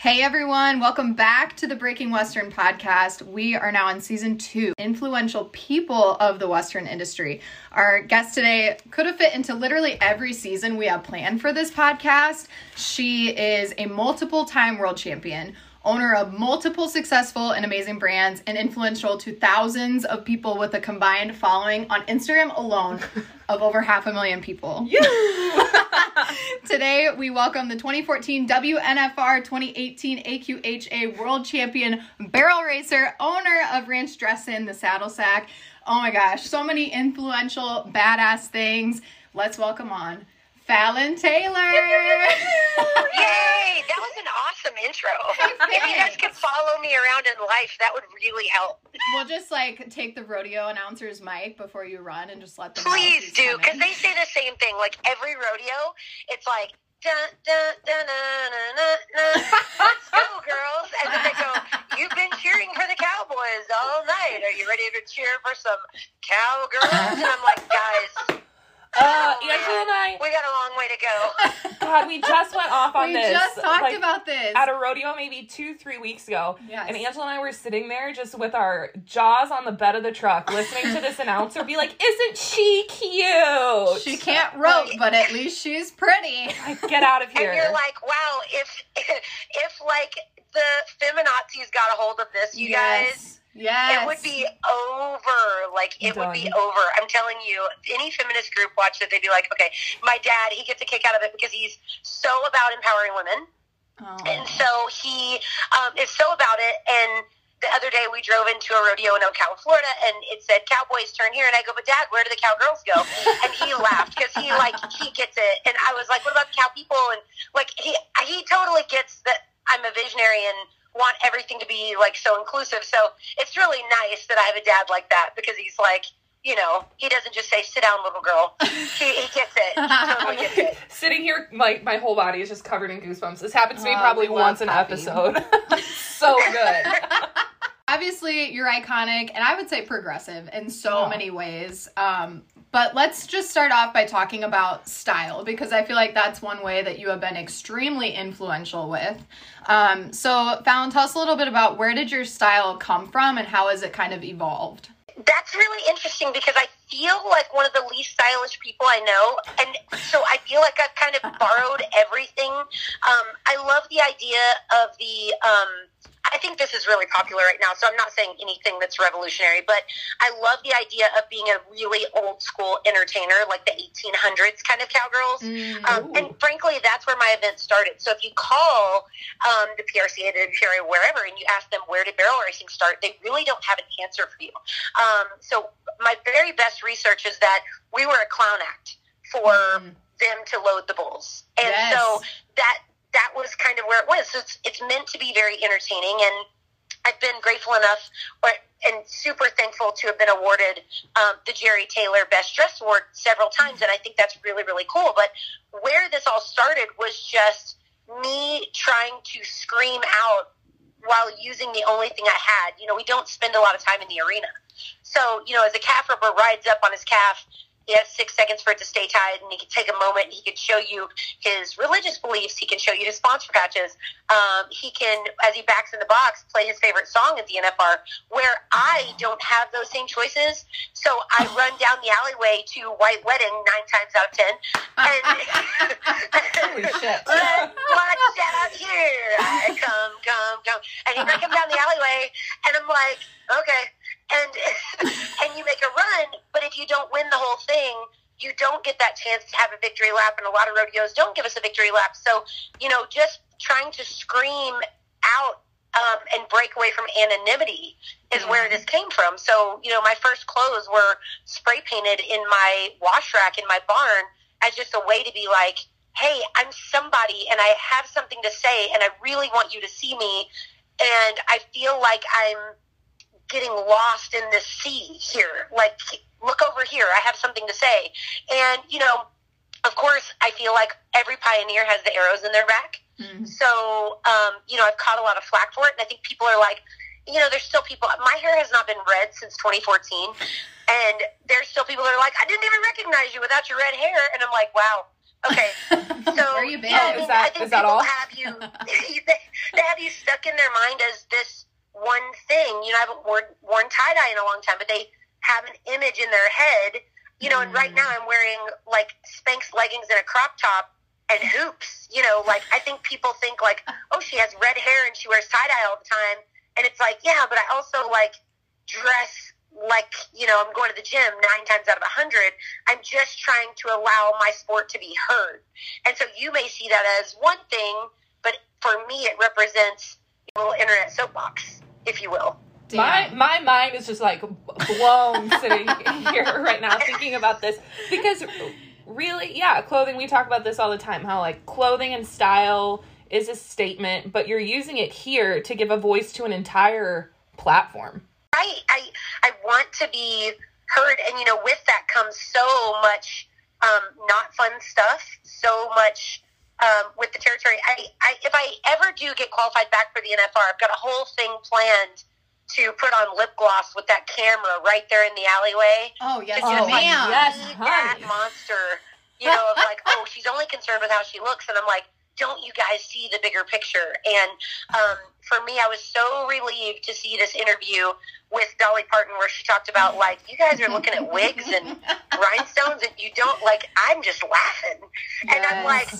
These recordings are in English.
Hey everyone, welcome back to the Breaking Western podcast. We are now in season 2, influential people of the Western industry. Our guest today could have fit into literally every season we have planned for this podcast. She is a multiple-time world champion, owner of multiple successful and amazing brands, and influential to thousands of people with a combined following on Instagram alone of over 500,000 people. Today, we welcome the 2014 WNFR 2018 AQHA World Champion Barrel Racer, owner of Ranch Dressin, the Saddle Sack. Oh my gosh, so many influential, badass things. Let's welcome on Fallon Taylor. Yay! That was an awesome intro. If you guys could follow me around in life, that would really help. We'll just take the rodeo announcer's mic before you run and just let them Please do, because they say the same thing. Like every rodeo, it's like, dun, dun, dun, dun, dun, dun, dun. Let's go, girls. And then they go, you've been cheering for the Cowboys all night. Are you ready to cheer for some cowgirls? And I'm like, guys, Angela and I, we got a long way to go. God, we just went off on this. We just talked about this. At a rodeo maybe 2-3 weeks ago. Yes. And Angela and I were sitting there just with our jaws on the bed of the truck, listening to this announcer be like, isn't she cute? She can't rope, but at least she's pretty. Like, get out of here. And you're like, wow, if like the feminazis got a hold of this, you guys, yes, it would be over. Like, it would be over. I'm telling you, any feminist group watched it, they'd be like, okay, my dad, he gets a kick out of it because he's so about empowering women. Oh. And so he is so about it. And the other day we drove into a rodeo in Ocala, Florida, and it said, Cowboys turn here. And I go, but Dad, where do the cowgirls go? And he laughed because he gets it. And I was like, what about the cow people? And like, he totally gets that I'm a visionary and want everything to be like so inclusive. So it's really nice that I have a dad like that, because he's like, you know, he doesn't just say, sit down, little girl. He gets it. He totally gets it. Sitting here, like, my whole body is just covered in goosebumps. This happens to me probably we once love an Poppy. episode. So good. Obviously, you're iconic, and I would say progressive in so many ways. But let's just start off by talking about style, because I feel like that's one way that you have been extremely influential with. So, Fallon, tell us a little bit about where did your style come from, and how has it kind of evolved? That's really interesting, because I feel like one of the least stylish people I know, and so I feel like I've kind of borrowed everything. I love the idea of the I think this is really popular right now, so I'm not saying anything that's revolutionary, but I love the idea of being a really old school entertainer, like the 1800s kind of cowgirls. And frankly, that's where my event started. So if you call the PRCA, the PRA, wherever, and you ask them, where did barrel racing start, they really don't have an answer for you. So my very best research is that we were a clown act for them to load the bulls. And so that was kind of where it was. So it's meant to be very entertaining, and I've been grateful enough and super thankful to have been awarded the Jerry Taylor Best Dressed Award several times, and I think that's really, really cool. But where this all started was just me trying to scream out while using the only thing I had. You know, we don't spend a lot of time in the arena. So, you know, as a calf roper rides up on his calf, he has 6 seconds for it to stay tied, and he can take a moment. He can show you his religious beliefs. He can show you his sponsor patches. He can, as he backs in the box, play his favorite song at the NFR, where I don't have those same choices. So I run down the alleyway to White Wedding 9 times out of 10. And Holy shit. Watch out here. I come. And you break him down the alleyway, and I'm like, okay. And you make a run, but if you don't win the whole thing, you don't get that chance to have a victory lap, and a lot of rodeos don't give us a victory lap. So, you know, just trying to scream out and break away from anonymity is where this came from. So, you know, my first clothes were spray painted in my wash rack in my barn as just a way to be like, hey, I'm somebody, and I have something to say, and I really want you to see me, and I feel like I'm getting lost in this sea here. Like, look over here. I have something to say. And, you know, of course, I feel like every pioneer has the arrows in their back. So, you know, I've caught a lot of flack for it. And I think people are like, you know, there's still people, my hair has not been red since 2014. And there's still people that are like, I didn't even recognize you without your red hair. And I'm like, wow, Okay. So Where you been? yeah, I think Is that people all? have you they have you stuck in their mind as this one thing. You know, I haven't worn tie-dye in a long time, but they have an image in their head, you know, and right now I'm wearing like Spanx leggings and a crop top and hoops, you know, like I think people think like, oh, she has red hair and she wears tie-dye all the time. And it's like, yeah, but I also like dress like, you know, I'm going to the gym 9 times out of 100. I'm just trying to allow my sport to be heard. And so you may see that as one thing, but for me, it represents a little internet soapbox, if you will. My mind is just like blown sitting here right now thinking about this, because really, yeah, clothing, we talk about this all the time, how like clothing and style is a statement, but you're using it here to give a voice to an entire platform. Right. I want to be heard. And, you know, with that comes so much not fun stuff, so much with the territory. If I ever do get qualified back for the NFR, I've got a whole thing planned to put on lip gloss with that camera right there in the alleyway. Oh, yes, ma'am. Yes, That monster, you know, of like, oh, she's only concerned with how she looks. And I'm like, don't you guys see the bigger picture? And for me, I was so relieved to see this interview with Dolly Parton where she talked about, like, you guys are looking at wigs and rhinestones and you don't, like, I'm just laughing. Yes. And I'm like,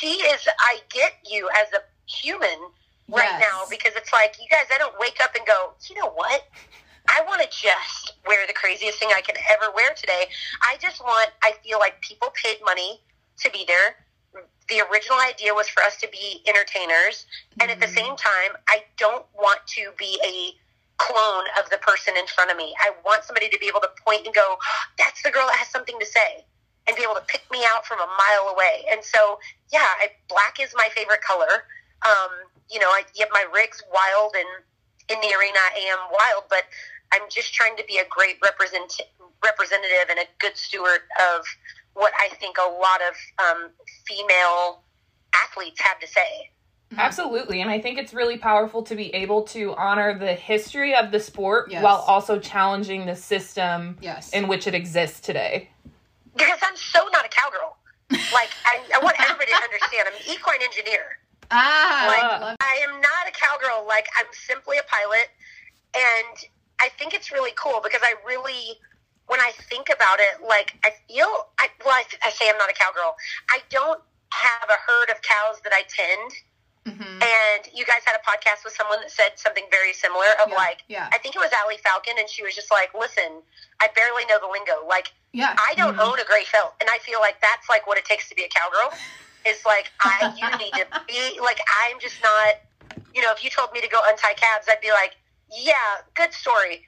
I get you as a human right now, because it's like, you guys, I don't wake up and go, you know what? I want to just wear the craziest thing I can ever wear today. I feel like people paid money to be there. The original idea was for us to be entertainers. And at the same time, I don't want to be a clone of the person in front of me. I want somebody to be able to point and go, that's the girl that has something to say, and be able to pick me out from a mile away. And so, yeah, black is my favorite color. You know, my rig's wild, and in the arena I am wild, but I'm just trying to be a great representative and a good steward of what I think a lot of female athletes have to say. Absolutely. And I think it's really powerful to be able to honor the history of the sport Yes. while also challenging the system Yes. in which it exists today. Because I'm so not a cowgirl. Like, I want everybody to understand, I'm an equine engineer. Love I am not a cowgirl. Like, I'm simply a pilot. And I think it's really cool because I really, when I think about it, like, I say I'm not a cowgirl. I don't have a herd of cows that I tend. Mm-hmm. And you guys had a podcast with someone that said something very similar of I think it was Allie Falcon, and she was just like, listen, I barely know the lingo. Like, I don't own a gray felt. And I feel like that's like what it takes to be a cowgirl. It's like, you need to be, like, I'm just not, you know, if you told me to go untie calves, I'd be like, yeah, good story.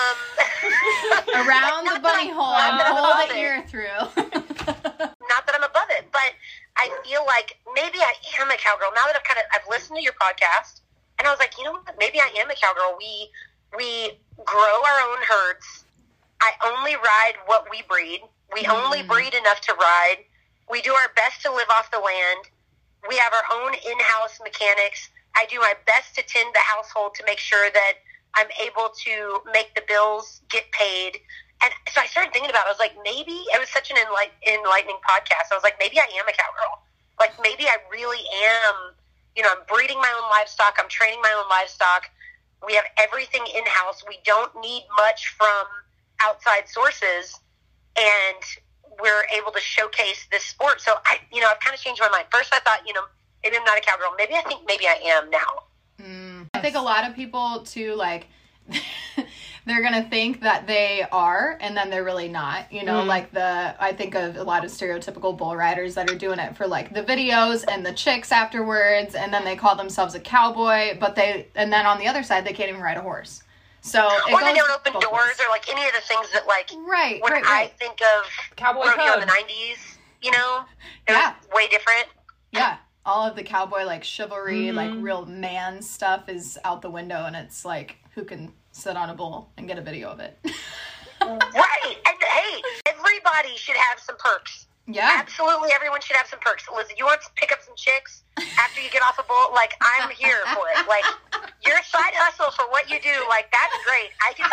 Around the bunny hole and pull the ear through. Not that I'm above it, but I feel like maybe I am a cowgirl. Now that I've listened to your podcast, and I was like, you know what, maybe I am a cowgirl. We grow our own herds. I only ride what we breed. We only breed enough to ride. We do our best to live off the land. We have our own in-house mechanics. I do my best to tend the household to make sure that I'm able to make the bills get paid. And so I started thinking about it. I was like, maybe it was such an enlightening podcast. I was like, maybe I am a cowgirl. Like, maybe I really am, you know, I'm breeding my own livestock. I'm training my own livestock. We have everything in-house. We don't need much from outside sources. And we're able to showcase this sport. So I've kind of changed my mind. First I thought, you know, maybe I'm not a cowgirl. Maybe I am now. I think a lot of people too, like, they're going to think that they are, and then they're really not, you know, I think of a lot of stereotypical bull riders that are doing it for like the videos and the chicks afterwards. And then they call themselves a cowboy, and then on the other side, they can't even ride a horse. So or they don't open doors or like any of the things that like when I think of Cowboy rodeo code. in the 90s, you know, it was way different. Yeah. All of the cowboy like chivalry, like real man stuff is out the window, and it's like, who can sit on a bull and get a video of it? Right. And hey, everybody should have some perks. Yeah. Absolutely everyone should have some perks. Listen, you want to pick up some chicks after you get off a bull? Like, I'm here for it. Like, your side hustle for what you do, like, that's great. I get to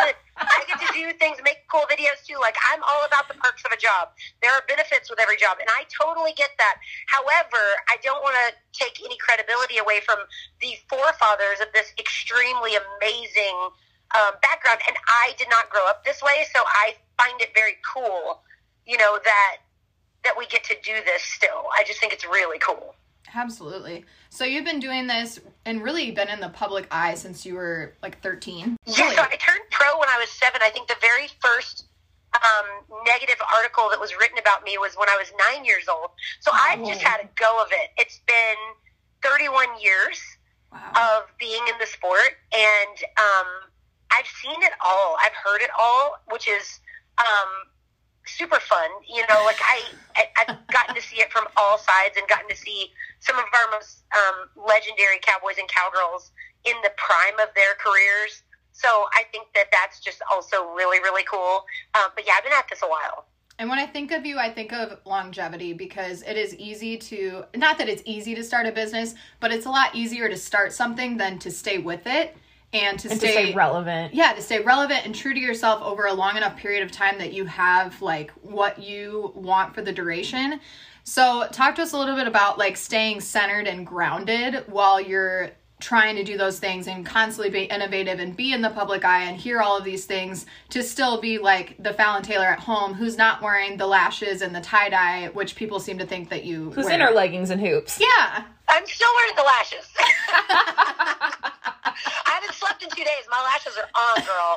I get to do things, make cool videos too. Like, I'm all about the perks of a job. There are benefits with every job, and I totally get that. However, I don't want to take any credibility away from the forefathers of this extremely amazing background. And I did not grow up this way, so I find it very cool, you know, that we get to do this still. I just think it's really cool. Absolutely. So you've been doing this and really been in the public eye since you were like 13? Yeah, so I turned pro when I was 7. I think the very first negative article that was written about me was when I was 9 years old. So I've just had a go of it. It's been 31 years of being in the sport, and I've seen it all. I've heard it all, which is super fun. You know, like I've gotten to see it from all sides and gotten to see some of our most legendary cowboys and cowgirls in the prime of their careers. So I think that that's just also really, really cool. But yeah, I've been at this a while. And when I think of you, I think of longevity, because it is easy to, not that it's easy to start a business, but it's a lot easier to start something than to stay with it. And to stay relevant. Yeah, to stay relevant and true to yourself over a long enough period of time that you have like what you want for the duration. So talk to us a little bit about like staying centered and grounded while you're trying to do those things and constantly be innovative and be in the public eye and hear all of these things, to still be like the Fallon Taylor at home who's not wearing the lashes and the tie-dye, which people seem to think that you Who's wear. in her leggings and hoops. Yeah. I'm still wearing the lashes. I haven't slept in 2 days. My lashes are on, girl.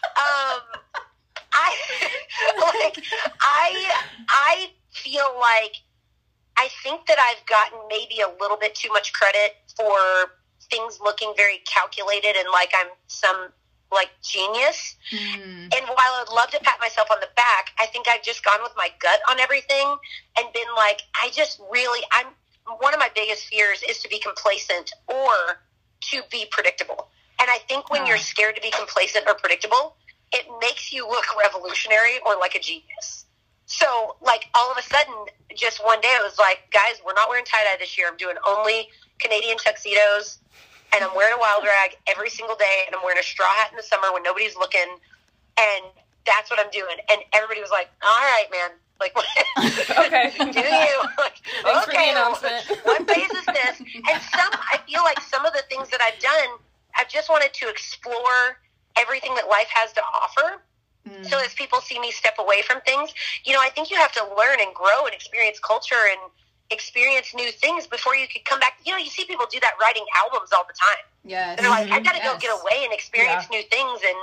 I feel like I think that I've gotten maybe a little bit too much credit for things looking very calculated and like I'm some like genius. And while I'd love to pat myself on the back, I think I've just gone with my gut on everything and been like, one of my biggest fears is to be complacent or to be predictable. And I think when you're scared to be complacent or predictable, it makes you look revolutionary or like a genius. So, like, all of a sudden, just one day, I was like, guys, we're not wearing tie-dye this year. I'm doing only Canadian tuxedos, and I'm wearing a wild rag every single day, and I'm wearing a straw hat in the summer when nobody's looking, and that's what I'm doing. And everybody was like, all right, man. Like, okay. Do you? Like, thanks for the okay, announcement. What phase is this? And I feel like some of the things that I've done, I've just wanted to explore everything that life has to offer. So as people see me step away from things, you know, I think you have to learn and grow and experience culture and experience new things before you could come back. You know, you see people do that writing albums all the time. Yes. They're like, I've got to go get away and experience new things. And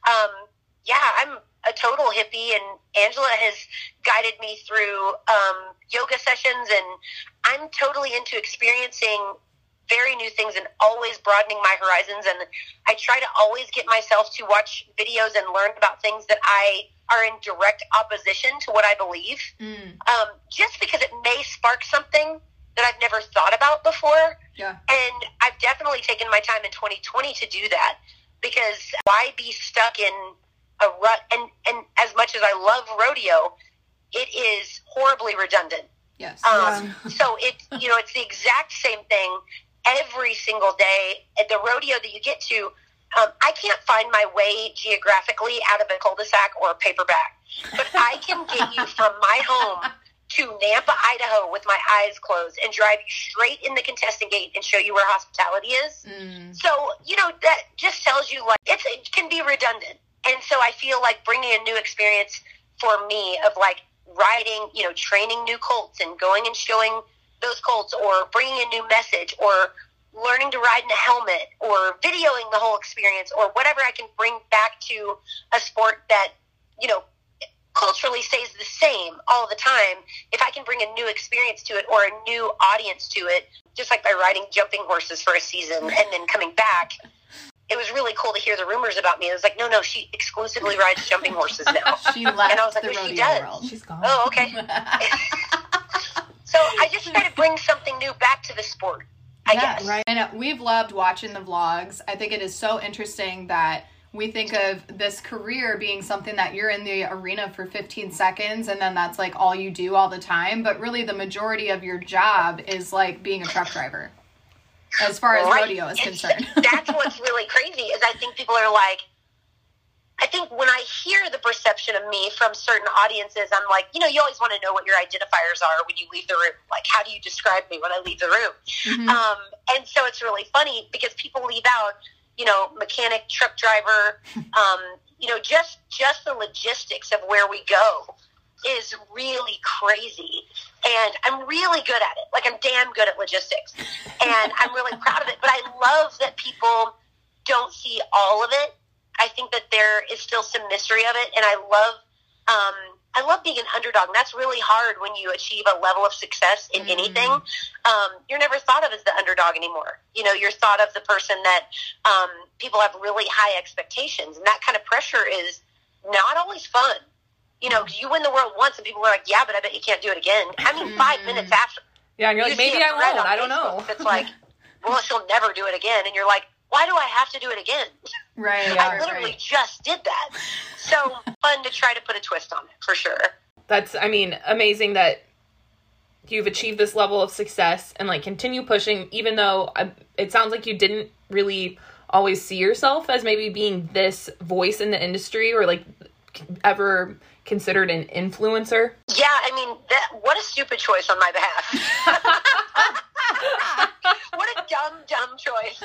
I'm a total hippie, and Angela has guided me through yoga sessions, and I'm totally into experiencing very new things and always broadening my horizons. And I try to always get myself to watch videos and learn about things that are in direct opposition to what I believe, just because it may spark something that I've never thought about before. Yeah. And I've definitely taken my time in 2020 to do that, because why be stuck in a rut? And as much as I love rodeo, it is horribly redundant. Yes. So it's the exact same thing every single day. At the rodeo that you get to, I can't find my way geographically out of a cul-de-sac or a paper bag, but I can get you from my home to Nampa, Idaho with my eyes closed and drive you straight in the contestant gate and show you where hospitality is. So, you know, that just tells you like it can be redundant. And so I feel like bringing a new experience for me of like riding, you know, training new colts and going and showing those colts, or bringing a new message, or learning to ride in a helmet, or videoing the whole experience, or whatever I can bring back to a sport that, you know, culturally stays the same all the time. If I can bring a new experience to it or a new audience to it, just like by riding jumping horses for a season and then coming back, it was really cool to hear the rumors about me. It was like, no, she exclusively rides jumping horses now. She left and I was like, the she rodeo does. world. She's gone. Oh, okay. So I just try to bring something new back to the sport, I guess. Right. And we've loved watching the vlogs. I think it is so interesting that we think of this career being something that you're in the arena for 15 seconds and then that's like all you do all the time. But really the majority of your job is like being a truck driver, as far as rodeo is concerned. That's what's really crazy is I think people are like, I think when I hear the perception of me from certain audiences, I'm like, you always want to know what your identifiers are when you leave the room. Like, how do you describe me when I leave the room? Mm-hmm. And so it's really funny because people leave out, mechanic, truck driver, just the logistics of where we go is really crazy. And I'm really good at it. Like, I'm damn good at logistics. And I'm really proud of it. But I love that people don't see all of it. I think that there is still some mystery of it. And I love being an underdog. And that's really hard when you achieve a level of success in anything. You're never thought of as the underdog anymore. You're thought of the person that people have really high expectations. And that kind of pressure is not always fun. You win the world once and people are like, yeah, but I bet you can't do it again. I mean, 5 minutes after. Yeah, and you're like, maybe I won't. I don't know. It's like, well, she'll never do it again. And you're like, why do I have to do it again? Right. I literally just did that. So fun to try to put a twist on it, for sure. That's, amazing that you've achieved this level of success and, continue pushing, even though it sounds like you didn't really always see yourself as maybe being this voice in the industry or, ever considered an influencer. Yeah, what a stupid choice on my behalf. What a dumb choice.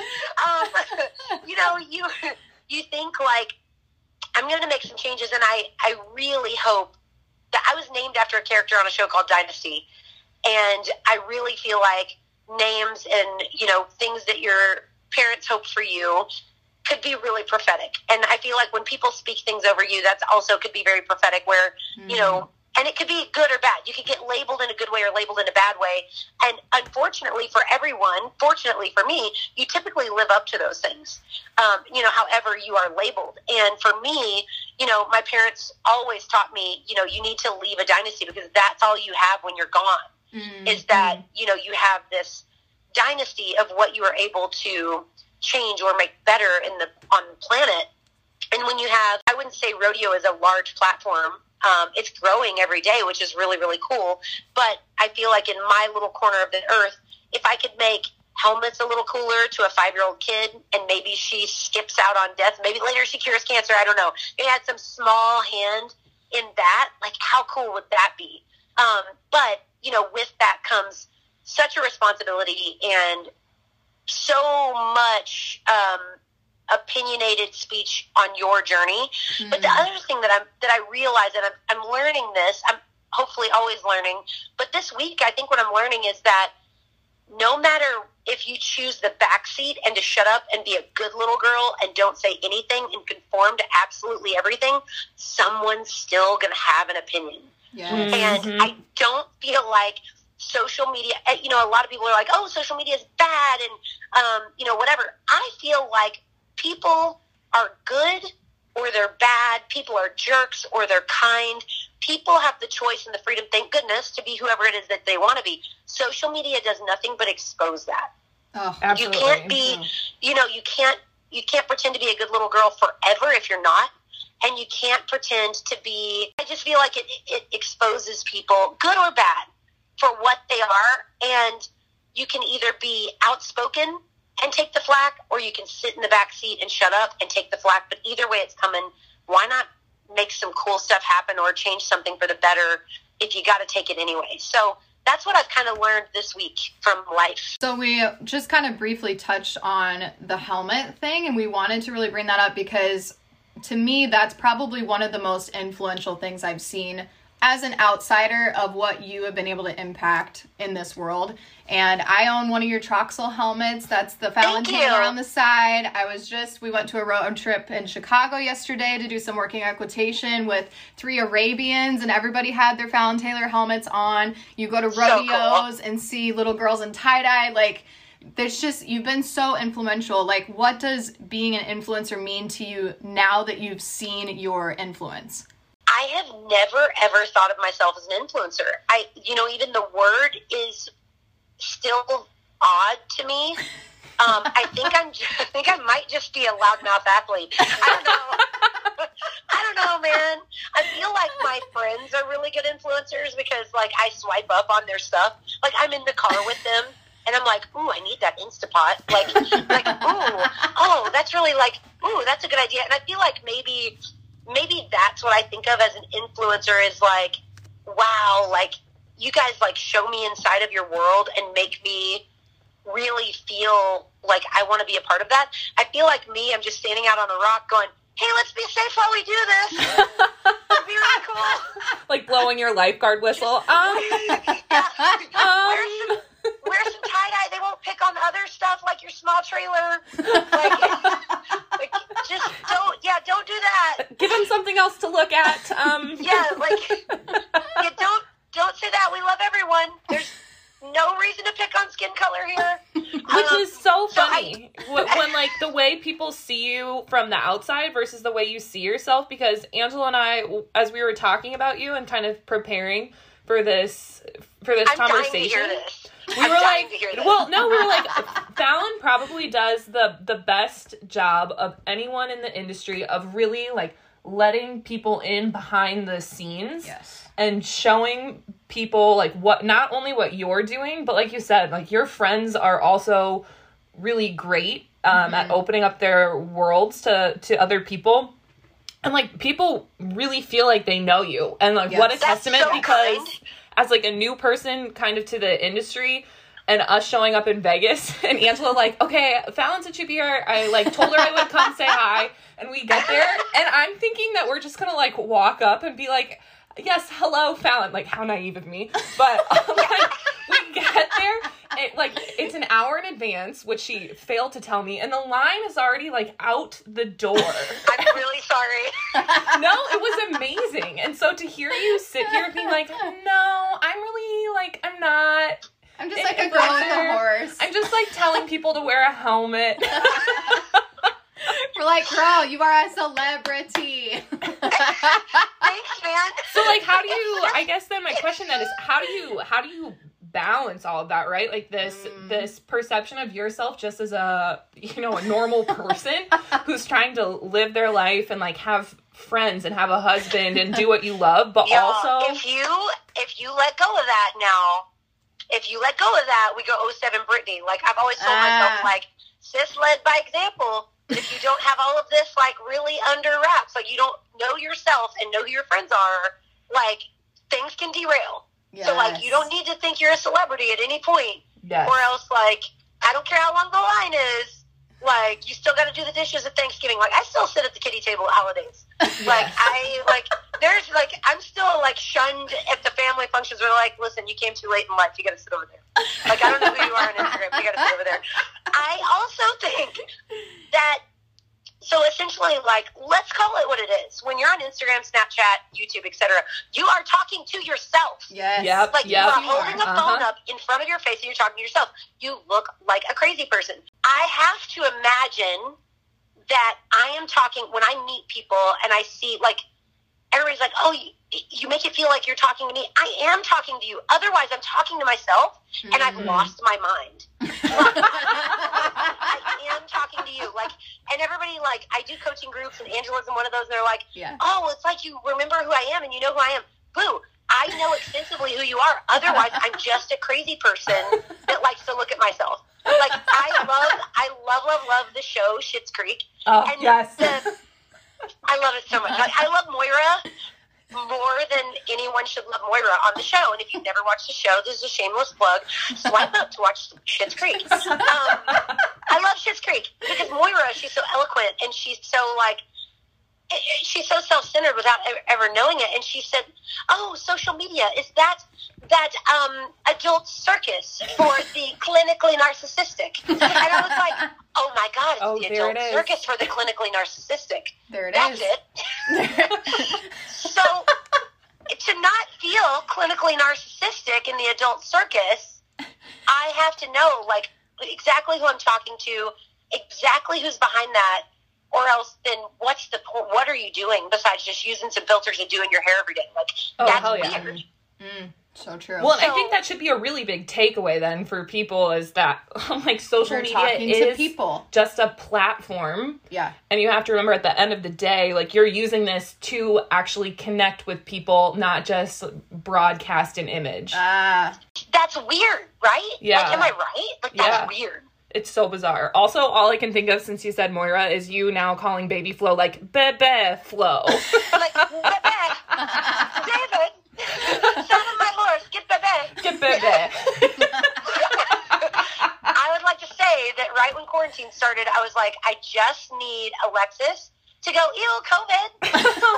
You think I'm going to make some changes, and I really hope that I was named after a character on a show called Dynasty, and I really feel like names and things that your parents hope for you could be really prophetic. And I feel like when people speak things over you, that's also could be very prophetic where, and it could be good or bad. You could get labeled in a good way or labeled in a bad way. And unfortunately for everyone, fortunately for me, you typically live up to those things, however you are labeled. And for me, my parents always taught me, you need to leave a dynasty because that's all you have when you're gone, is that, you have this dynasty of what you are able to change or make better on the planet. And when you have, I wouldn't say rodeo is a large platform. It's growing every day, which is really, really cool. But I feel like in my little corner of the earth, if I could make helmets a little cooler to a 5-year-old kid and maybe she skips out on death, maybe later she cures cancer, I don't know. They had some small hand in that. How cool would that be? But, with that comes such a responsibility and so much opinionated speech on your journey. But the other thing that I realize, and I'm learning this, I'm hopefully always learning, but this week I think what I'm learning is that no matter if you choose the backseat and to shut up and be a good little girl and don't say anything and conform to absolutely everything, someone's still going to have an opinion. Yes. And I don't feel like social media, a lot of people are like, oh, social media is bad and, whatever. I feel like people are good or they're bad. People are jerks or they're kind. People have the choice and the freedom, thank goodness, to be whoever it is that they want to be. Social media does nothing but expose that. Oh, absolutely. You can't be, you can't pretend to be a good little girl forever if you're not. And you can't pretend to be, I just feel like it exposes people, good or bad, for what they are. And you can either be outspoken and take the flack, or you can sit in the back seat and shut up and take the flack. But either way it's coming. Why not make some cool stuff happen or change something for the better if you got to take it anyway? So that's what I've kind of learned this week from life. So we just kind of briefly touched on the helmet thing, and we wanted to really bring that up because to me, that's probably one of the most influential things I've seen as an outsider of what you have been able to impact in this world. And I own one of your Troxel helmets. That's the Fallon Taylor on the side. We went to a road trip in Chicago yesterday to do some working equitation with 3 Arabians, and everybody had their Fallon Taylor helmets on. You go to rodeos and see little girls in tie-dye. There's just, you've been so influential. What does being an influencer mean to you now that you've seen your influence? I have never, ever thought of myself as an influencer. Even the word is still odd to me. I think I might just be a loudmouth athlete. I don't know, man. I feel like my friends are really good influencers because, I swipe up on their stuff. I'm in the car with them. And I'm like, ooh, I need that Instapot. Ooh, oh, that's really ooh, that's a good idea. And I feel like maybe maybe that's what I think of as an influencer is like, wow, like you guys like show me inside of your world and make me really feel like I want to be a part of that. I feel like me, I'm just standing out on a rock going, hey, let's be safe while we do this. It'd be really cool. Like blowing your lifeguard whistle. Wear some tie-dye. They won't pick on the other stuff like your small trailer. Like just don't do that. Give them something else to look at. Don't say that. We love everyone. There's no reason to pick on skin color here. Which is so funny when like the way people see you from the outside versus the way you see yourself, because Angela and I, as we were talking about you and kind of preparing for this conversation, dying to hear this. we were like, Fallon probably does the best job of anyone in the industry of really like letting people in behind the scenes. Yes. And showing people like not only what you're doing, but like you said, like your friends are also really great at opening up their worlds to other people. And like people really feel like they know you. And like what a testament, so because kind. As like a new person kind of to the industry and us showing up in Vegas and Angela like, okay, Fallon said she'd be here. I like told her I would come say hi, and we get there and I'm thinking that we're just gonna like walk up and be like, yes, hello, Fallon. Like, how naive of me. But, like, we get there, it's an hour in advance, which she failed to tell me, and the line is already, like, out the door. I'm really sorry. No, it was amazing. And so to hear you sit here being like, no, I'm really, like, I'm not. I'm just like a girl with a horse. I'm just, like, telling people to wear a helmet. We're like, girl, you are a celebrity. Thanks, man. So, like, how do you, I guess then my question then is, how do you balance all of that, right? Like this perception of yourself just as a normal person who's trying to live their life and like have friends and have a husband and do what you love, but also if you let go of that now, we go 07 Britney. Like I've always told myself, like, sis led by example. If you don't have all of this like really under wraps, like you don't know yourself and know who your friends are, like things can derail. Yes. So like you don't need to think you're a celebrity at any point. Yes. Or else like I don't care how long the line is, like you still got to do the dishes at Thanksgiving. Like I still sit at the kiddie table at holidays. Yes. I'm still like shunned at the family functions where like, listen, you came too late in life, you got to sit over there. Like I don't know who you are on Instagram, you got to sit over there. I also think that, so essentially, like, let's call it what it is. When you're on Instagram, Snapchat, YouTube, etc., you are talking to yourself. Yes. Yep. Like, you are holding a phone up in front of your face and you're talking to yourself. You look like a crazy person. I have to imagine that I am talking, when I meet people and I see, like, everybody's like, oh, you make it feel like you're talking to me. I am talking to you. Otherwise, I'm talking to myself, and I've lost my mind. I am talking to you. Like, and everybody, like, I do coaching groups, and Angela's in one of those, and they're like, oh, it's like you remember who I am, and you know who I am. Boo. I know extensively who you are. Otherwise, I'm just a crazy person that likes to look at myself. Like, I love the show, Schitt's Creek. Oh, and yes. I love it so much. Like, I love Moira more than anyone should love Moira on the show. And if you've never watched the show, this is a shameless plug. Swipe up to watch Schitt's Creek. I love Schitt's Creek because Moira, she's so eloquent and she's so like, she's so self-centered without ever knowing it. And she said, oh, social media, is that adult circus for the clinically narcissistic? And I was like, oh my God, it's the adult circus for the clinically narcissistic. There it is. That's it. So to not feel clinically narcissistic in the adult circus, I have to know like exactly who I'm talking to, exactly who's behind that. Or else, then what's the point? What are you doing besides just using some filters and doing your hair every day? Like, that's weird. So true. Well, I think that should be a really big takeaway then for people is that, like, social media is just a platform. Yeah. And you have to remember at the end of the day, like, you're using this to actually connect with people, not just broadcast an image. That's weird, right? Yeah. Like, am I right? Like, that's weird. It's so bizarre. Also, all I can think of since you said Moira is you now calling baby Flo like Bebe Flo. Like, Bebe, David, son of my horse, get Bebe. Get Bebe. I would like to say that right when quarantine started, I was like, I just need Alexis to go, ew, COVID.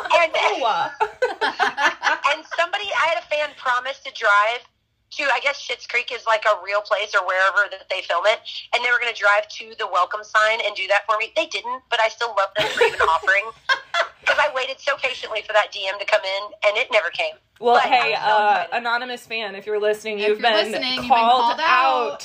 And somebody, I had a fan promise to drive to, I guess Schitt's Creek is like a real place or wherever that they film it, and they were going to drive to the welcome sign and do that for me. They didn't, but I still love them for even offering, because I waited so patiently for that DM to come in, and it never came. Well, But hey, I was so anonymous fan, if you're listening, If you've you're been listening, you've been called called out.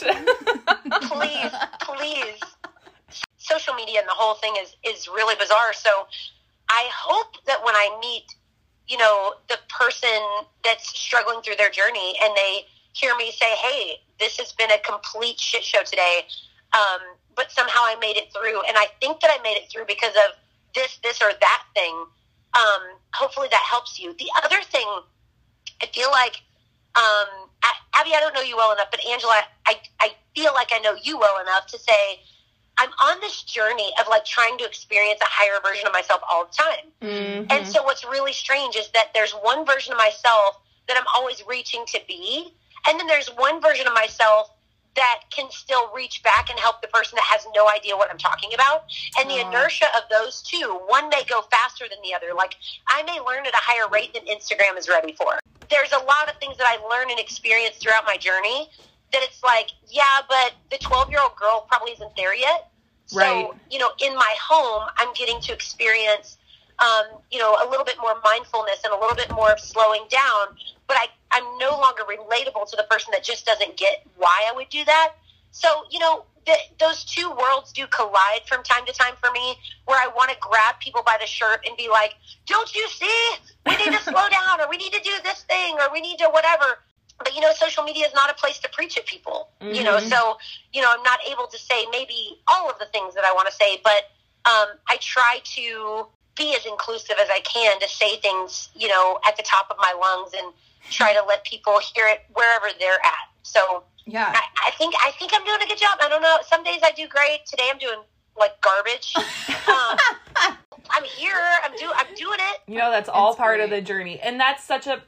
please. Social media and the whole thing is really bizarre. So I hope that when I meet, you know, the person that's struggling through their journey and they hear me say, hey, this has been a complete shit show today, but somehow I made it through. And I think that I made it through because of this or that thing. Hopefully that helps you. The other thing, I feel like, Abby, I don't know you well enough, but Angela, I feel like I know you well enough to say, I'm on this journey of like trying to experience a higher version of myself all the time. Mm-hmm. And so what's really strange is that there's one version of myself that I'm always reaching to be. And then there's one version of myself that can still reach back and help the person that has no idea what I'm talking about. And the inertia of those two, one may go faster than the other. Like, I may learn at a higher rate than Instagram is ready for. There's a lot of things that I learn and experience throughout my journey that it's like, yeah, but the 12-year-old girl probably isn't there yet. Right. So, you know, in my home, I'm getting to experience, you know, a little bit more mindfulness and a little bit more of slowing down. But I'm no longer relatable to the person that just doesn't get why I would do that. So, you know, those two worlds do collide from time to time for me, where I want to grab people by the shirt and be like, don't you see? We need to slow down, or we need to do this thing, or we need to whatever. But, you know, social media is not a place to preach at people, you know, so, you know, I'm not able to say maybe all of the things that I want to say, but I try to be as inclusive as I can to say things, you know, at the top of my lungs and try to let people hear it wherever they're at. So Yeah. I think I'm doing a good job. I don't know. Some days I do great. Today I'm doing like garbage. I'm here. I'm doing it. You know, that's all It's part great. of the journey. And that's such a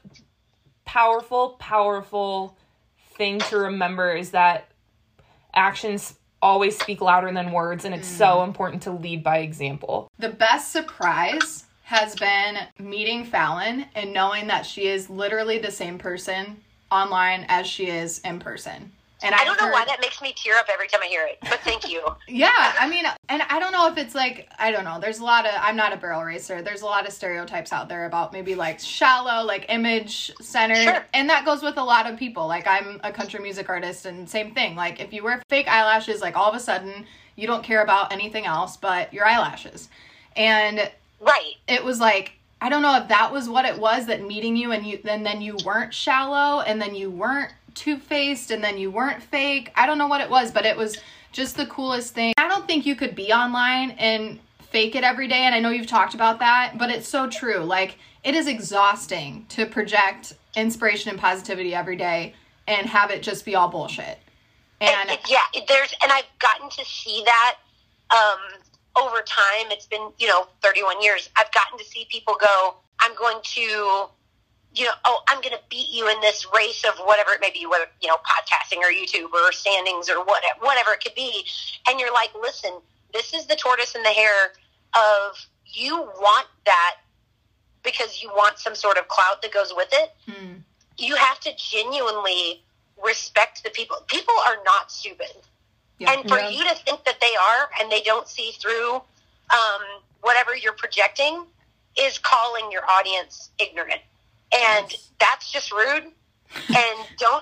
powerful thing to remember, is that actions always speak louder than words, and it's so important to lead by example. The best surprise has been meeting Fallon and knowing that she is literally the same person online as she is in person. And I don't know why that makes me tear up every time I hear it, but thank you. Yeah, I mean, and I don't know if it's like, I don't know, there's a lot of, I'm not a barrel racer, there's a lot of stereotypes out there about maybe like shallow, like image centered, Sure. and that goes with a lot of people. Like, I'm a country music artist, and same thing, like if you wear fake eyelashes, like all of a sudden you don't care about anything else but your eyelashes. And Right. it was like, I don't know if that was what it was, that meeting you and then you weren't shallow, and then you weren't two-faced, and then you weren't fake. I don't know what it was, but it was just the coolest thing. I don't think you could be online and fake it every day, and I know you've talked about that, but it's so true. Like, it is exhausting to project inspiration and positivity every day and have it just be all bullshit. And And I've gotten to see that over time. It's been, 31 years. I've gotten to see people go, I'm going to, I'm going to beat you in this race of whatever it may be, whether, podcasting or YouTube or standings or whatever it could be. And you're like, listen, this is the tortoise and the hare of, you want that because you want some sort of clout that goes with it. You have to genuinely respect the people. People are not stupid. yeah. And for you to think that they are, and they don't see through whatever you're projecting, is calling your audience ignorant. And that's just rude. And don't,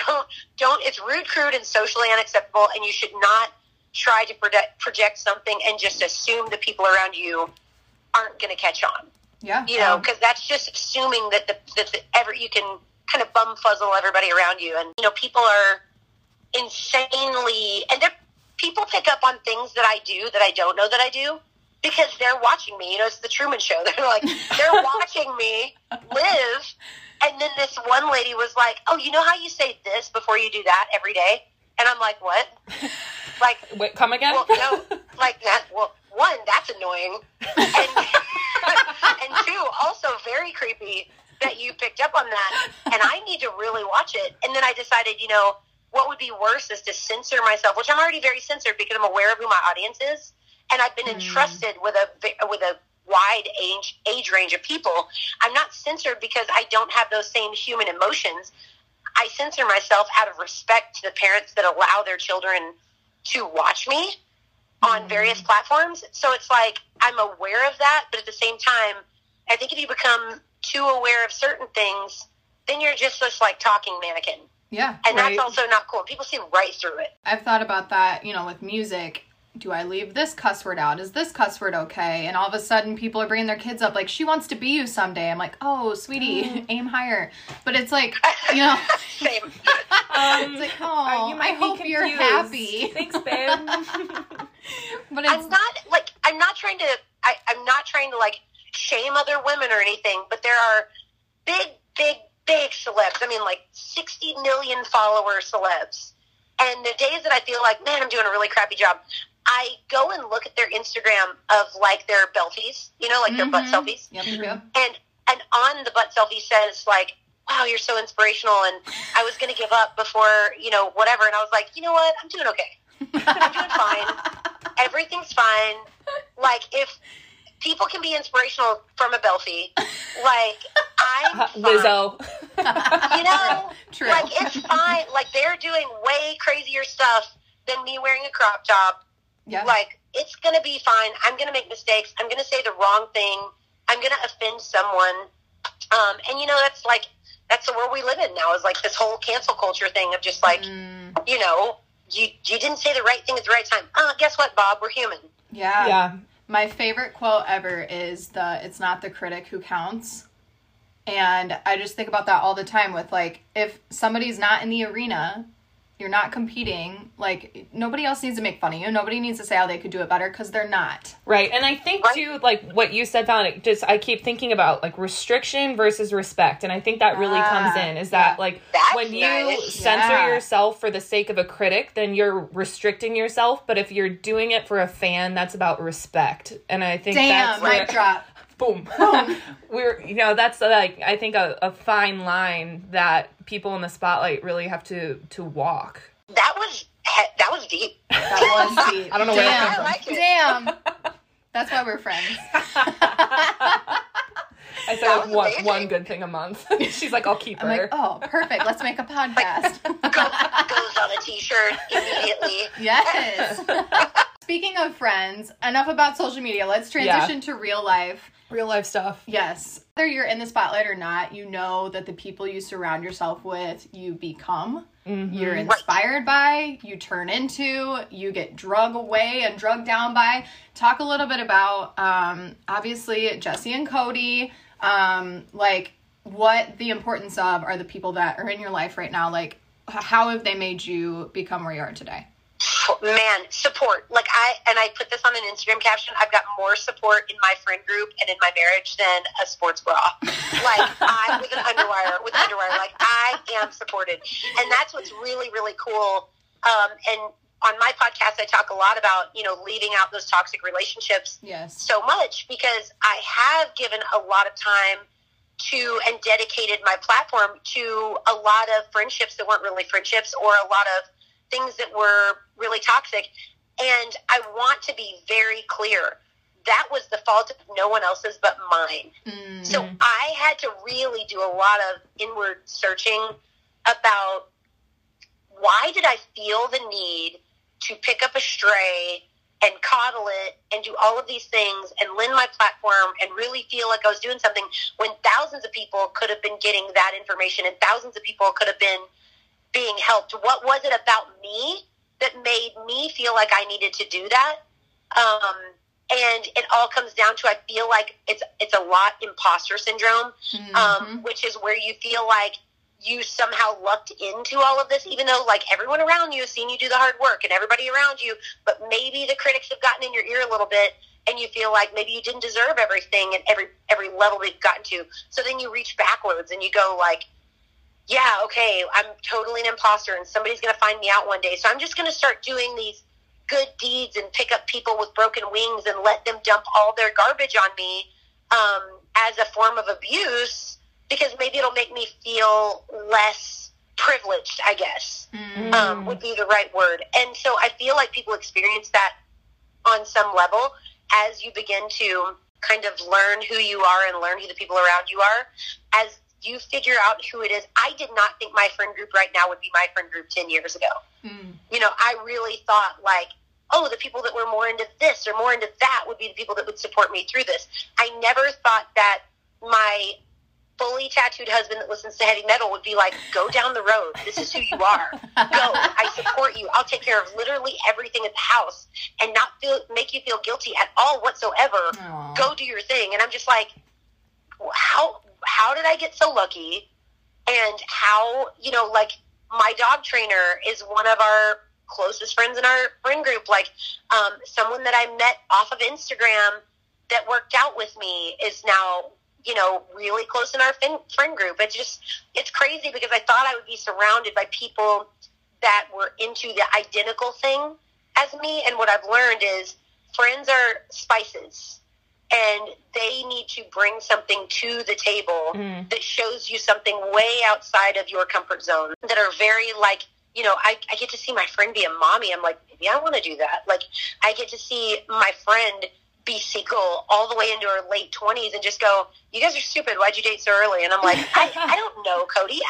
it's rude, crude, and socially unacceptable. And you should not try to project something and just assume the people around you aren't going to catch on. Yeah. Because that's just assuming that you can kind of bumfuzzle everybody around you. And, people are insanely, and people pick up on things that I do that I don't know that I do, because they're watching me. It's the Truman Show. They're like, they're watching me live. And then this one lady was like, oh, you know how you say this before you do that every day? And I'm like, what? Like, wait, come again? well, no, like that. Well, one, that's annoying, and and two, also very creepy that you picked up on that. And I need to really watch it. And then I decided, what would be worse is to censor myself, which I'm already very censored because I'm aware of who my audience is, and I've been entrusted with a wide age range of people. I'm not censored because I don't have those same human emotions. I censor myself out of respect to the parents that allow their children to watch me on various platforms. So it's like, I'm aware of that, but at the same time, I think if you become too aware of certain things, then you're just this like talking mannequin. Yeah. And that's also not cool. People see right through it. I've thought about that, with music. Do I leave this cuss word out? Is this cuss word okay? And all of a sudden people are bringing their kids up like, she wants to be you someday. I'm like, oh, sweetie, aim higher. But it's like, Same. it's like, oh, I hope you're happy. Thanks, babe. But it's I'm not trying to like shame other women or anything, but there are big celebs. I mean, like 60 million follower celebs. And the days that I feel like, man, I'm doing a really crappy job, I go and look at their Instagram of like their belfies, like their butt selfies. Yep. And on the butt selfie says like, wow, you're so inspirational. And I was going to give up before, whatever. And I was like, you know what? I'm doing okay. I'm doing fine. Everything's fine. Like if people can be inspirational from a belfie, like I'm fine. Lizzo. True. Like it's fine. Like they're doing way crazier stuff than me wearing a crop top. Yeah. Like it's going to be fine. I'm going to make mistakes. I'm going to say the wrong thing. I'm going to offend someone. And that's the world we live in now, is like this whole cancel culture thing of just like, you didn't say the right thing at the right time. Guess what, Bob? We're human. Yeah. Yeah. My favorite quote ever is it's not the critic who counts. And I just think about that all the time with like, if somebody's not in the arena, you're not competing, like nobody else needs to make fun of you. Nobody needs to say how they could do it better because they're not. Right. And I think too, like what you said, Val, I keep thinking about like restriction versus respect. And I think that really comes in is that like That's when you nice. censor yourself for the sake of a critic, then you're restricting yourself. But if you're doing it for a fan, that's about respect. And I think that's where, mic drop. Boom. We're, that's like, I think a fine line that people in the spotlight really have to walk. That was deep. That was deep. I don't know where that I came from. like it. Damn. That's why we're friends. I said like one good thing a month. She's like, I'll keep her. I'm like, oh, perfect. Let's make a podcast. Goes on a t-shirt immediately. Yes. Speaking of friends, enough about social media. Let's transition to real life. Real life stuff. Yes. Whether you're in the spotlight or not, you know that the people you surround yourself with, you become, you're inspired by, you turn into, you get drug away and drug down by. Talk a little bit about, obviously, Jesse and Cody, like what the importance of are the people that are in your life right now. Like, how have they made you become where you are today? Man, support. Like I put this on an Instagram caption. I've got more support in my friend group and in my marriage than a sports bra. Like with underwire, like I am supported. And that's what's really, really cool. And on my podcast, I talk a lot about, leaving out those toxic relationships so much because I have given a lot of time to and dedicated my platform to a lot of friendships that weren't really friendships or a lot of things that were really toxic. And I want to be very clear. That was the fault of no one else's but mine. Mm-hmm. So I had to really do a lot of inward searching about why did I feel the need to pick up a stray and coddle it and do all of these things and lend my platform and really feel like I was doing something when thousands of people could have been getting that information and thousands of people could have been being helped. What was it about me that made me feel like I needed to do that? And it all comes down to, I feel like it's a lot imposter syndrome, which is where you feel like you somehow lucked into all of this, even though like everyone around you has seen you do the hard work and everybody around you, but maybe the critics have gotten in your ear a little bit and you feel like maybe you didn't deserve everything and every level they've gotten to. So then you reach backwards and you go like, yeah, okay, I'm totally an imposter and somebody's going to find me out one day. So I'm just going to start doing these good deeds and pick up people with broken wings and let them dump all their garbage on me as a form of abuse, because maybe it'll make me feel less privileged, I guess, would be the right word. And so I feel like people experience that on some level as you begin to kind of learn who you are and learn who the people around you are. As you figure out who it is. I did not think my friend group right now would be my friend group 10 years ago. You know, I really thought like, oh, the people that were more into this or more into that would be the people that would support me through this. I never thought that my fully tattooed husband that listens to heavy metal would be like, go down the road. This is who you are. Go. I support you. I'll take care of literally everything at the house and not make you feel guilty at all whatsoever. Aww. Go do your thing. And I'm just like, how did I get so lucky? And how, you know, like my dog trainer is one of our closest friends in our friend group. Like someone that I met off of Instagram that worked out with me is now, you know, really close in our friend group. It's crazy because I thought I would be surrounded by people that were into the identical thing as me. And what I've learned is friends are spices and they need to bring something to the table that shows you something way outside of your comfort zone, that are very like, you know, I get to see my friend be a mommy. I'm like, maybe I want to do that. Like I get to see my friend be single all the way into her late 20s and just go, you guys are stupid. Why'd you date so early? And I'm like, I don't know, Cody.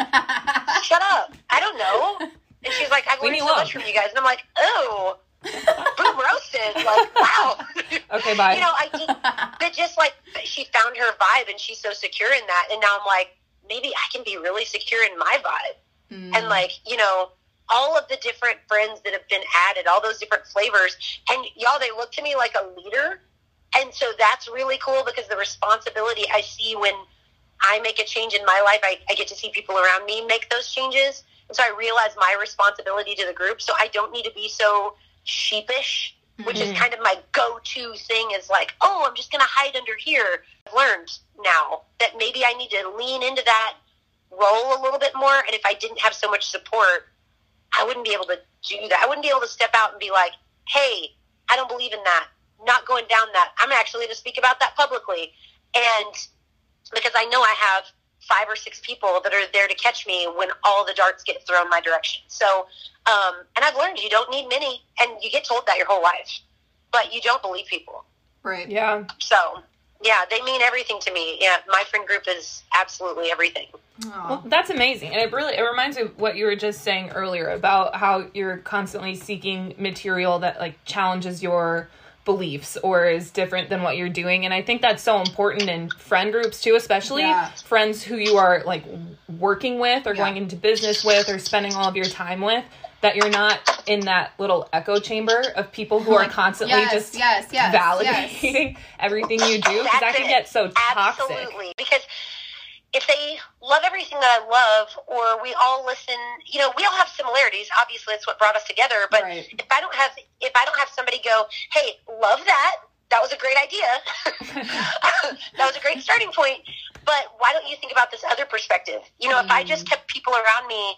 Shut up. I don't know. And she's like, I've learned so much from you guys. And I'm like, oh, boom roasted. Like, wow. Okay, bye. You know, but just like she found her vibe and she's so secure in that. And now I'm like, maybe I can be really secure in my vibe. And like, you know, all of the different friends that have been added, all those different flavors. And y'all, they look to me like a leader. And so that's really cool because the responsibility I see when I make a change in my life, I get to see people around me make those changes. And so I realize my responsibility to the group. So I don't need to be so sheepish, which is kind of my go-to thing, is like, oh, I'm just going to hide under here. I've learned now that maybe I need to lean into that role a little bit more. And if I didn't have so much support, I wouldn't be able to do that. I wouldn't be able to step out and be like, hey, I don't believe in that. Not going down that. I'm actually going to speak about that publicly. And because I know I have 5 or 6 people that are there to catch me when all the darts get thrown my direction. So, and I've learned you don't need many, and you get told that your whole life, but you don't believe people. Right. Yeah. So, yeah, they mean everything to me. Yeah, my friend group is absolutely everything. Aww. Well, that's amazing. And it reminds me of what you were just saying earlier about how you're constantly seeking material that like challenges your beliefs or is different than what you're doing. And I think that's so important in friend groups too, especially friends who you are like working with or going into business with or spending all of your time with, that you're not in that little echo chamber of people who are constantly validating everything you do, because that can get so toxic. Absolutely. Because if they love everything that I love, or we all listen, you know, we all have similarities. Obviously, it's what brought us together. But if I don't have somebody go, hey, love that. That was a great idea. That was a great starting point. But why don't you think about this other perspective? You know, if I just kept people around me,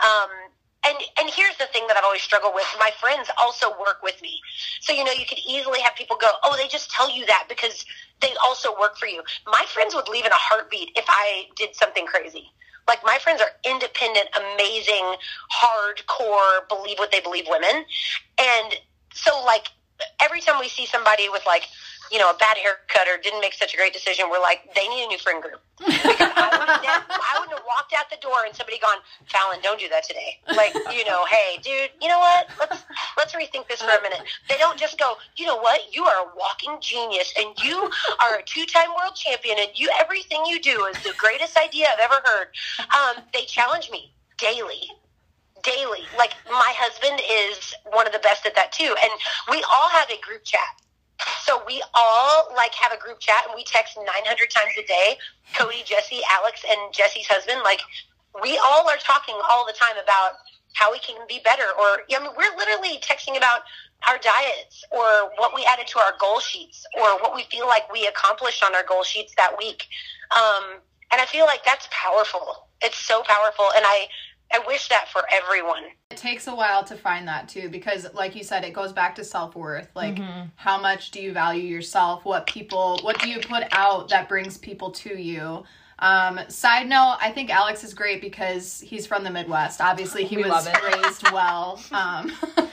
and here's the thing that I've always struggled with. My friends also work with me. So, you know, you could easily have people go, oh, they just tell you that because they also work for you. My friends would leave in a heartbeat if I did something crazy. Like, my friends are independent, amazing, hardcore, believe what they believe women. And so, like, every time we see somebody with, like, you know, a bad haircut or didn't make such a great decision, we're like, they need a new friend group. Because I wouldn't have walked out the door and somebody gone, Fallon, don't do that today. Like, you know, hey, dude, you know what? Let's rethink this for a minute. They don't just go, you know what? You are a walking genius, and you are a 2-time world champion, and everything you do is the greatest idea I've ever heard. They challenge me daily. Like, my husband is one of the best at that too. And we all have a group chat. So we all like have a group chat and we text 900 times a day. Cody, Jesse, Alex, and Jesse's husband, like, we all are talking all the time about how we can be better. Or, I mean, we're literally texting about our diets or what we added to our goal sheets or what we feel like we accomplished on our goal sheets that week. And I feel like that's powerful. It's so powerful. And I wish that for everyone. It takes a while to find that too, because like you said, it goes back to self-worth. Like, how much do you value yourself? What do you put out that brings people to you? Side note, I think Alex is great because he's from the Midwest. Obviously, he was raised well. I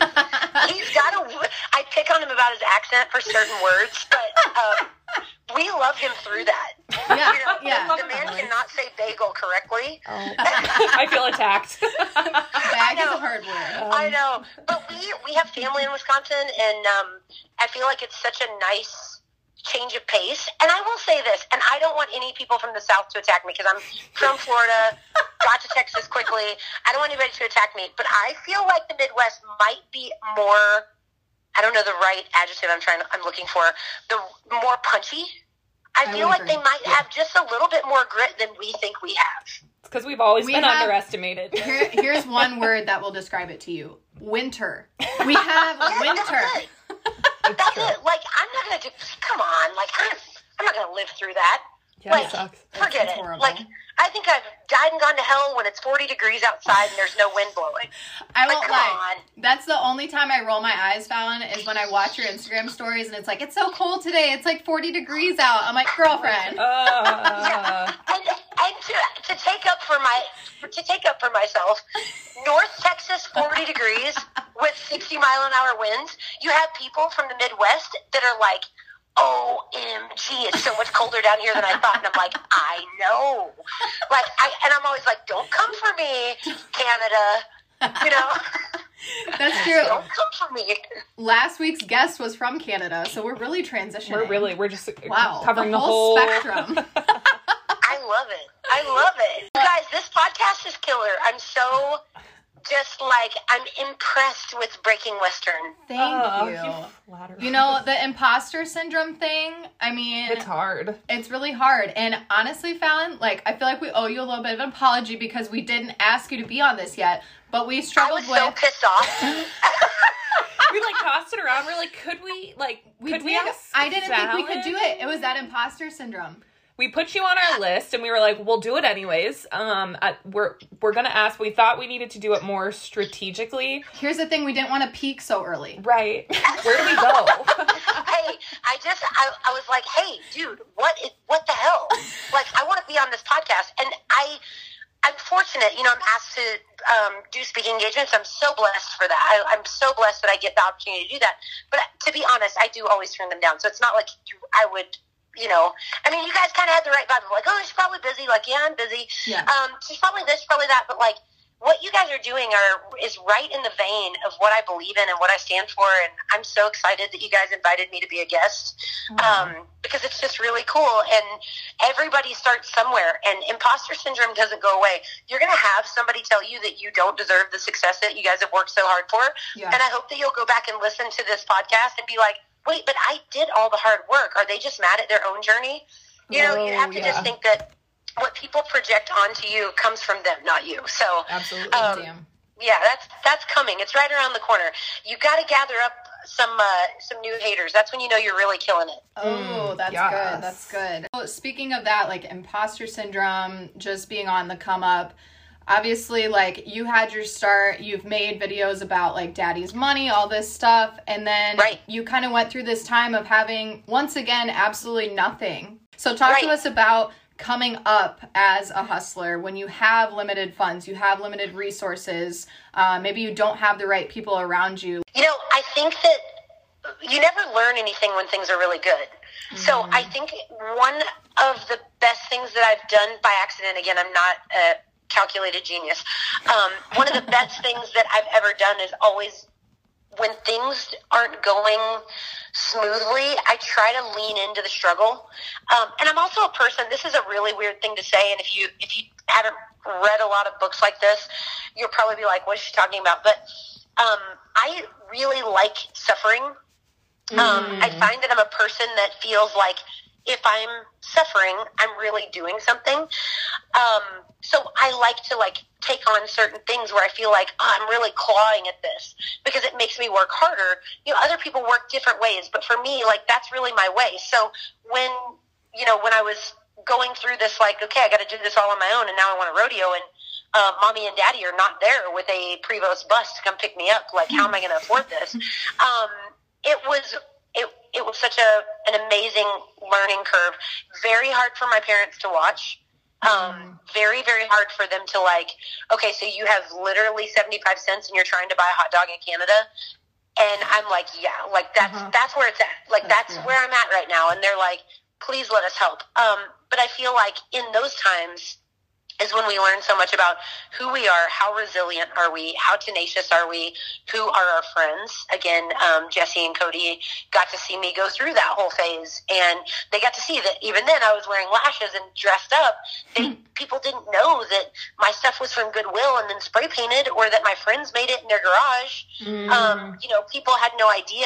pick on him about his accent for certain words, but we love him through that. Yeah. The man cannot say bagel correctly. Oh. I feel attacked. Bag is a hard word. I know. But we have family in Wisconsin, and I feel like it's such a nice change of pace. And I will say this, and I don't want any people from the South to attack me because I'm from Florida, got to Texas quickly. I don't want anybody to attack me. But I feel like the Midwest might be more, I don't know the right adjective I'm looking for, the more punchy. I feel like they might have just a little bit more grit than we think we have. It's because we've always been underestimated. Here's one word that will describe it to you. Winter. We have winter. That's it. Like, I'm not going to come on. Like, I'm not going to live through that. Yeah, like, it sucks. Forget it. Like, I think I've died and gone to hell when it's 40 degrees outside and there's no wind blowing. I won't lie. That's the only time I roll my eyes, Fallon, is when I watch your Instagram stories and it's like, it's so cold today. It's like 40 degrees out. I'm like, girlfriend. Yeah. And to take up for myself, North Texas 40 degrees with 60-mile-an-hour winds. You have people from the Midwest that are like, OMG, it's so much colder down here than I thought. And I'm like, I know. Like, and I'm always like, don't come for me, Canada. You know? That's true. Don't come for me. Last week's guest was from Canada, so we're really transitioning. We're just the covering whole spectrum. I love it. You guys, this podcast is killer. I'm so I'm impressed with Breaking Western. Thank you. You know, the imposter syndrome thing, I mean, it's hard. It's really hard. And honestly, Fallon, like, I feel like we owe you a little bit of an apology because we didn't ask you to be on this yet, but we struggled with. I was so pissed off. We tossed it around. We're like, could we ask I didn't think we could do it. It was that imposter syndrome. We put you on our list, and we were like, we'll do it anyways. We're gonna ask. We thought we needed to do it more strategically. Here's the thing: we didn't want to peak so early. Right? Where do we go? Hey, I was like, hey, dude, what the hell? Like, I want to be on this podcast, and I'm fortunate. You know, I'm asked to do speaking engagements. I'm so blessed for that. I'm so blessed that I get the opportunity to do that. But to be honest, I do always turn them down. So it's not like I would. You know, I mean, you guys kind of had the right vibe of like, oh, she's probably busy. Like, yeah, I'm busy. Yeah. She's probably this, probably that. But like, what you guys are doing is right in the vein of what I believe in and what I stand for. And I'm so excited that you guys invited me to be a guest because it's just really cool. And everybody starts somewhere. And imposter syndrome doesn't go away. You're going to have somebody tell you that you don't deserve the success that you guys have worked so hard for. Yeah. And I hope that you'll go back and listen to this podcast and be like, wait, but I did all the hard work. Are they just mad at their own journey? You know, you have to just think that what people project onto you comes from them, not you. So, absolutely, yeah, that's coming. It's right around the corner. You got to gather up some new haters. That's when you know you're really killing it. Oh, that's good. That's good. So speaking of that, like imposter syndrome, just being on the come up. Obviously, like, you had your start, you've made videos about, like, daddy's money, all this stuff, and then you kind of went through this time of having, once again, absolutely nothing. So talk to us about coming up as a hustler when you have limited funds, you have limited resources, maybe you don't have the right people around you. You know, I think that you never learn anything when things are really good. Mm-hmm. So I think one of the best things that I've done by accident, again, I'm not calculated genius. One of the best things that I've ever done is always, when things aren't going smoothly, I try to lean into the struggle. And I'm also a person, this is a really weird thing to say, and if you haven't read a lot of books like this, you'll probably be like, what is she talking about? But I really like suffering. I find that I'm a person that feels like if I'm suffering, I'm really doing something. So I like to take on certain things where I feel like, I'm really clawing at this because it makes me work harder. You know, other people work different ways, but for me, that's really my way. So when I was going through this, like, okay, I got to do this all on my own, and now I want a rodeo, and mommy and daddy are not there with a Prevost bus to come pick me up. Like, how am I going to afford this? It was such an amazing learning curve. Very hard for my parents to watch. Very, very hard for them to, like, okay, so you have literally 75 cents and you're trying to buy a hot dog in Canada. And I'm like, yeah, like that's where it's at. Like, that's where I'm at right now. And they're like, please let us help. But I feel like in those times is when we learn so much about who we are, how resilient are we, how tenacious are we, who are our friends. Again, Jesse and Cody got to see me go through that whole phase, and they got to see that even then I was wearing lashes and dressed up. People didn't know that my stuff was from Goodwill and then spray painted, or that my friends made it in their garage. People had no idea,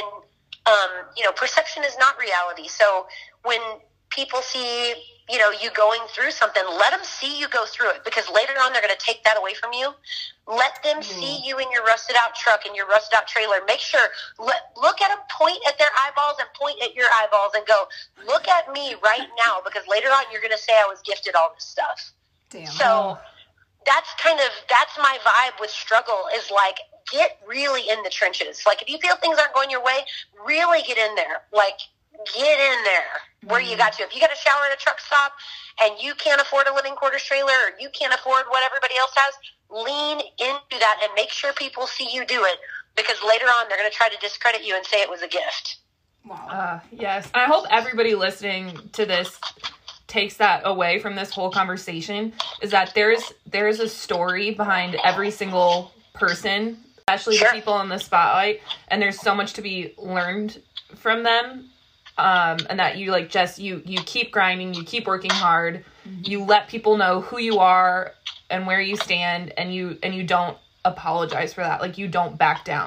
and perception is not reality. So when people see you going through something, let them see you go through it, because later on they're going to take that away from you. Let them see you in your rusted out truck and your rusted out trailer. Make sure, look at them, point at their eyeballs and point at your eyeballs and go, look at me right now, because later on you're going to say I was gifted all this stuff. Damn. So that's my vibe with struggle, is like, get really in the trenches. Like, if you feel things aren't going your way, really get in there. Like, get in there where you got to. If you got to shower at a truck stop and you can't afford a living quarters trailer, or you can't afford what everybody else has, lean into that and make sure people see you do it, because later on they're going to try to discredit you and say it was a gift. Wow. Yes. I hope everybody listening to this takes that away from this whole conversation, is that there's a story behind every single person, especially the people in the spotlight, and there's so much to be learned from them. And that you you keep grinding, you keep working hard, you let people know who you are and where you stand, and you don't apologize for that. Like, you don't back down.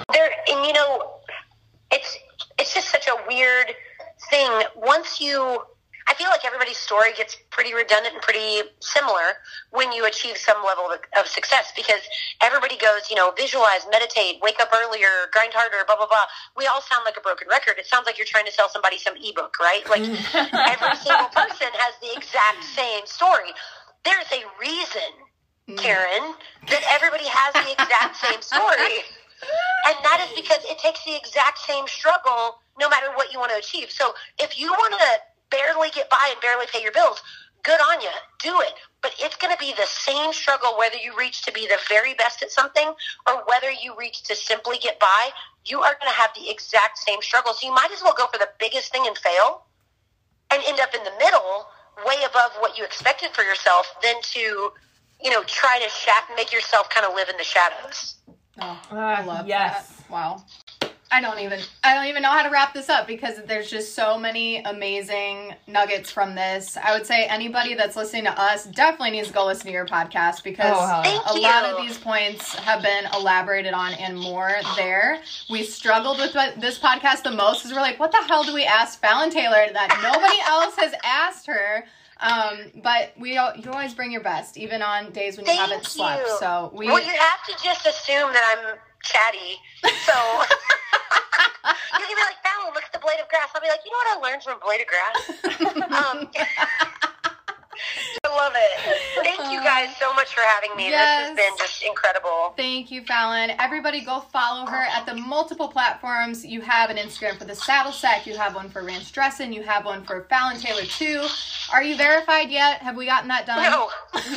It's just such a weird thing. I feel like everybody's story gets pretty redundant and pretty similar when you achieve some level of success, because everybody goes, visualize, meditate, wake up earlier, grind harder, blah, blah, blah. We all sound like a broken record. It sounds like you're trying to sell somebody some ebook, right? Like, every single person has the exact same story. There's a reason, Karen, that everybody has the exact same story. And that is because it takes the exact same struggle no matter what you want to achieve. So if you want to barely get by and barely pay your bills, good on you, do it. But it's going to be the same struggle whether you reach to be the very best at something or whether you reach to simply get by. You are going to have the exact same struggle. So you might as well go for the biggest thing and fail and end up in the middle, way above what you expected for yourself, than to try to make yourself kind of live in the shadows. Oh, I love that. Wow. I don't even know how to wrap this up, because there's just so many amazing nuggets from this. I would say anybody that's listening to us definitely needs to go listen to your podcast, because a lot of these points have been elaborated on and more there. We struggled with this podcast the most because we're like, what the hell do we ask Fallon Taylor that nobody else has asked her? But you always bring your best, even on days when you haven't slept. So you have to just assume that I'm chatty. So you can be like, Fallon, look at the blade of grass. I'll be like, you know what I learned from a blade of grass? I love it. Thank you guys so much for having me. Yes. This has been just incredible. Thank you, Fallon. Everybody go follow her at the multiple platforms. You have an Instagram for the Saddle Sack. You have one for Ranch Dressin'. You have one for Fallon Taylor too. Are you verified yet? Have we gotten that done? No.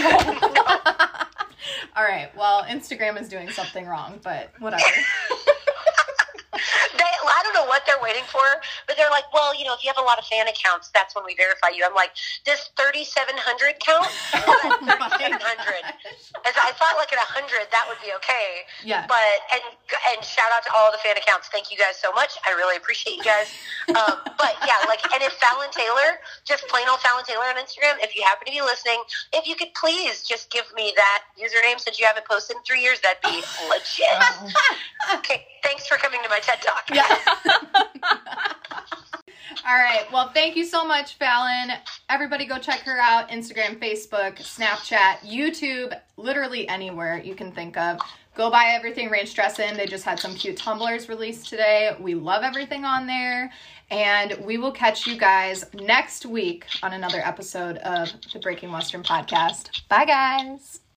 All right. Well, Instagram is doing something wrong, but whatever. I don't know what they're waiting for, but they're like, well, if you have a lot of fan accounts, that's when we verify you. I'm like, this 3,700 count? 3,700. I thought like at 100, that would be okay. Yeah. But, and shout out to all the fan accounts. Thank you guys so much. I really appreciate you guys. But yeah, and if Fallon Taylor, just plain old Fallon Taylor on Instagram, if you happen to be listening, if you could please just give me that username since you haven't posted in 3 years, that'd be legit. Okay. Thanks for coming to my TED Talk. Yeah. All right. Well, thank you so much, Fallon. Everybody go check her out. Instagram, Facebook, Snapchat, YouTube, literally anywhere you can think of. Go buy everything Ranch Dressing. They just had some cute tumblers released today. We love everything on there. And we will catch you guys next week on another episode of the Breaking Western podcast. Bye, guys.